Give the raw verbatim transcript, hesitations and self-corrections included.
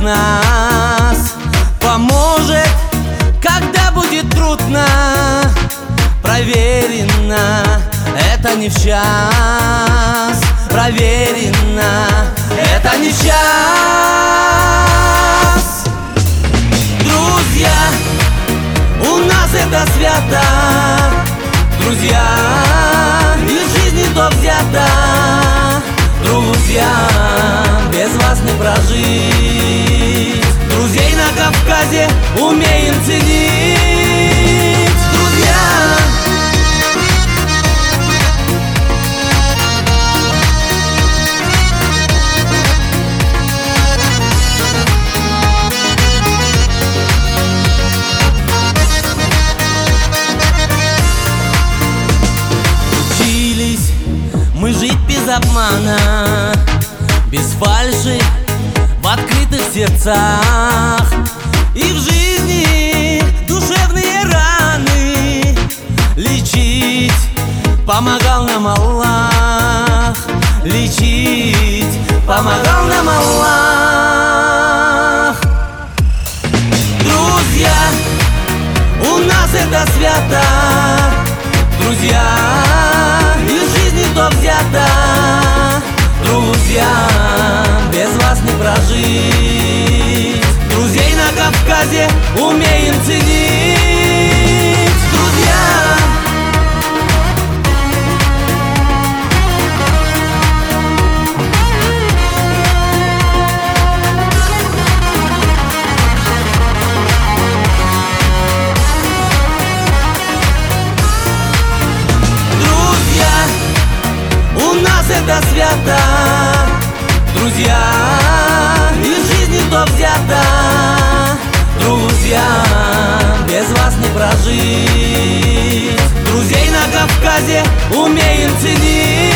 нас, поможет, когда будет трудно. Проверено, это не в час. Проверено, это не в час. Друзья, у нас это свято. Друзья, из жизни то взято. Друзья, без вас не прожить. Друзей на Кавказе умеем ценить. Друзья, учились мы жить без обмана, без фальши, в открытых сердцах. И в жизни душевные раны лечить помогал нам Аллах. Лечить помогал нам Аллах. Друзья, у нас это свято. Друзья, из жизни то взято. Друзья, без вас не прожить. Друзей на Кавказе умеем ценить. Друзья, это свято. Друзья, из жизни то взято. Друзья, без вас не прожить. Друзей на Кавказе умеем ценить.